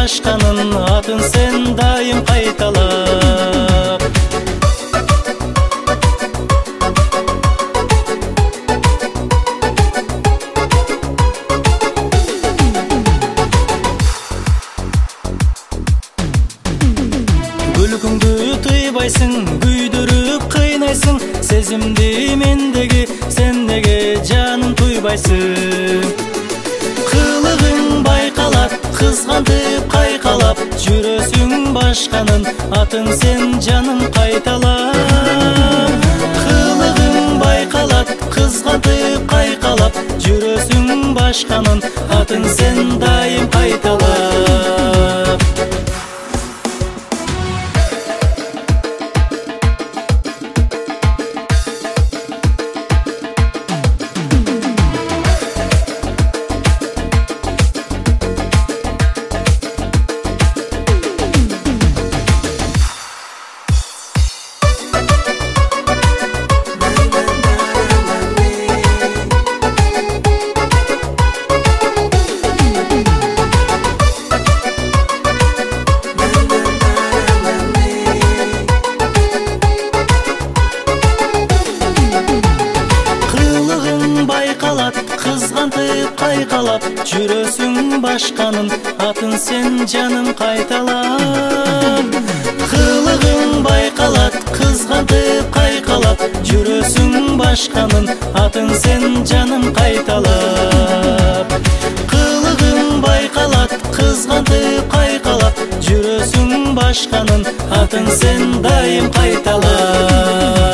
башканын атын сен дайым кайталап. Күлкүңдү тыйбайсың, күйдүрүп кыйнайсың, сезимди мендеги, сен неге жаным туйбайсың? Кылыгың байкалат, кызгантып кайкалап, жүрөсүң башканын атын сен жаным кайталап. Кылыгың байкалат, кызгантып кайкалап, жүрөсүң башканын атын сен дайым кайталап. Кызгантып кайкалап, жүрөсүң башканын атын сен жаным кайталап. Кылыгың байкалат, кызгантып кайкалап, жүрөсүң башканын атын сен жаным кайталап. Кылыгың байкалат, кызгантып кайкалап, жүрөсүң башканын атын сен дайым кайталап.